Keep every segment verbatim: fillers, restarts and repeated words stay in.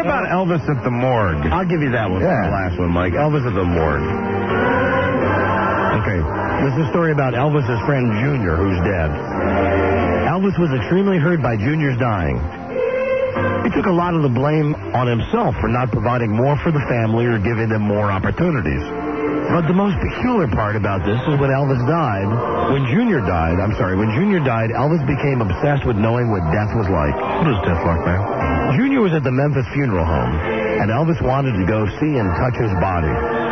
about Elvis at the morgue? I'll give you that one Yeah. for the last one, Mike. Elvis at the morgue. Okay, this is a story about Elvis's friend Junior, who's dead. Elvis was extremely hurt by Junior's dying. He took a lot of the blame on himself for not providing more for the family or giving them more opportunities. But the most peculiar part about this is when Elvis died, when Junior died, I'm sorry, when Junior died, Elvis became obsessed with knowing what death was like. What is death like, man? Junior was at the Memphis funeral home, and Elvis wanted to go see and touch his body.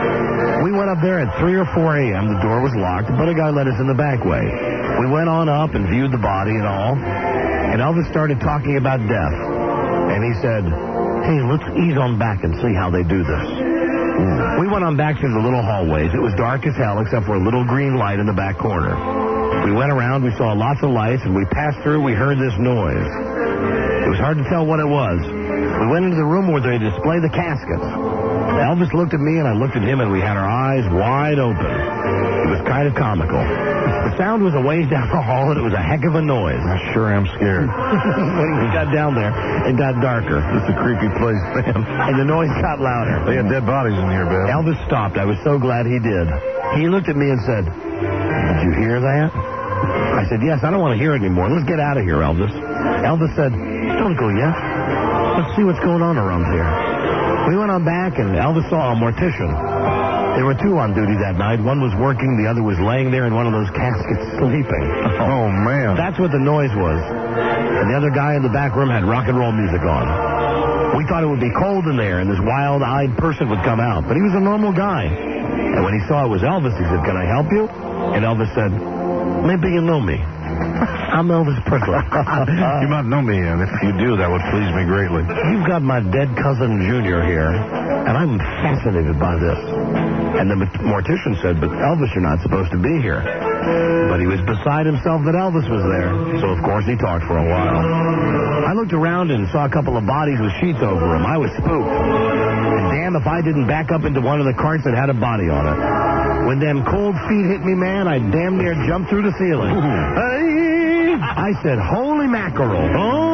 We went up there at three or four a.m. The door was locked, but a guy let us in the back way. We went on up and viewed the body and all, and Elvis started talking about death. And he said, hey, let's ease on back and see how they do this. Ooh. We went on back through the little hallways. It was dark as hell except for a little green light in the back corner. We went around, we saw lots of lights, and we passed through, we heard this noise. It was hard to tell what it was. We went into the room where they display the caskets. Elvis looked at me, and I looked at him, and we had our eyes wide open. It was kind of comical. The sound was a ways down the hall, and it was a heck of a noise. I sure am scared. When we got down there, it got darker. It's a creepy place, man. And the noise got louder. They had dead bodies in here, Ben. Elvis stopped. I was so glad he did. He looked at me and said, did you hear that? I said, yes, I don't want to hear it anymore. Let's get out of here, Elvis. Elvis said, don't go yet. Let's see what's going on around here. We went on back, and Elvis saw a mortician. There were two on duty that night. One was working, the other was laying there in one of those caskets sleeping. Oh, man. That's what the noise was. And the other guy in the back room had rock and roll music on. We thought it would be cold in there, and this wild-eyed person would come out. But he was a normal guy. And when he saw it was Elvis, he said, can I help you? And Elvis said, maybe you know me. I'm Elvis Presley. You might know me, and if you do, that would please me greatly. You've got my dead cousin Junior here, and I'm fascinated by this. And the mortician said, but Elvis, you're not supposed to be here. But he was beside himself that Elvis was there, so of course he talked for a while. I looked around and saw a couple of bodies with sheets over them. I was spooked. And damn if I didn't back up into one of the carts that had a body on it. When them cold feet hit me, man, I damn near jumped through the ceiling. Hey! I said, holy mackerel.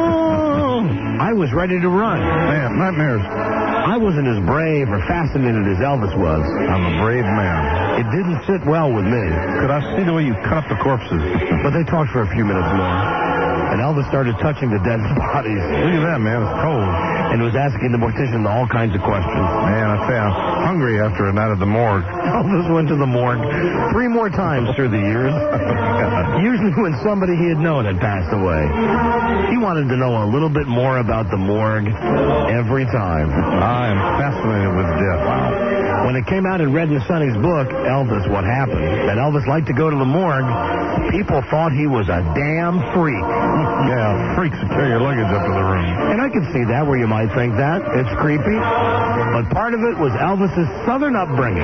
Oh! I was ready to run. Man, nightmares. I wasn't as brave or fascinated as Elvis was. I'm a brave man. It didn't sit well with me. Could I see the way you cut up the corpses? But they talked for a few minutes more. And Elvis started touching the dead bodies. Look at that, man. It's cold. And was asking the mortician all kinds of questions. Man, I say I'm hungry after a night at the morgue. Elvis went to the morgue three more times through the years. Usually when somebody he had known had passed away. He wanted to know a little bit more about the morgue every time. I am fascinated with death. When it came out in Red and Sonny's book, Elvis, What Happened, that Elvis liked to go to the morgue, people thought he was a damn freak. Yeah, freaks that carry your luggage up to the room. And I can see that where you might think that. It's creepy. But part of it was Elvis's southern upbringing.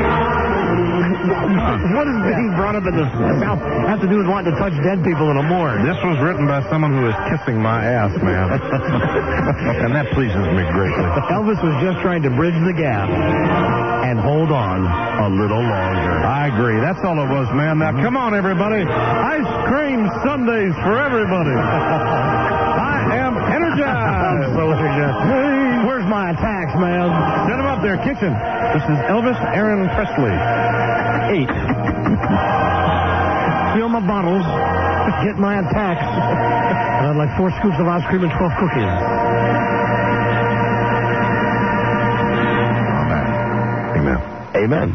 What does being brought up in the South have to do with wanting to touch dead people in a morgue? This was written by someone who is kissing my ass, man. And that pleases me greatly. Elvis was just trying to bridge the gap and hold on a little longer. I agree. That's all it was, man. Now, come on, everybody. Ice cream sundaes for everybody. I am energized. So energized. Where's my attacks, man? Set him up there, kitchen. This is Elvis Aaron Presley. Eight. Fill my bottles. Get my attacks. And I'd like four scoops of ice cream and twelve cookies. Amen. Amen.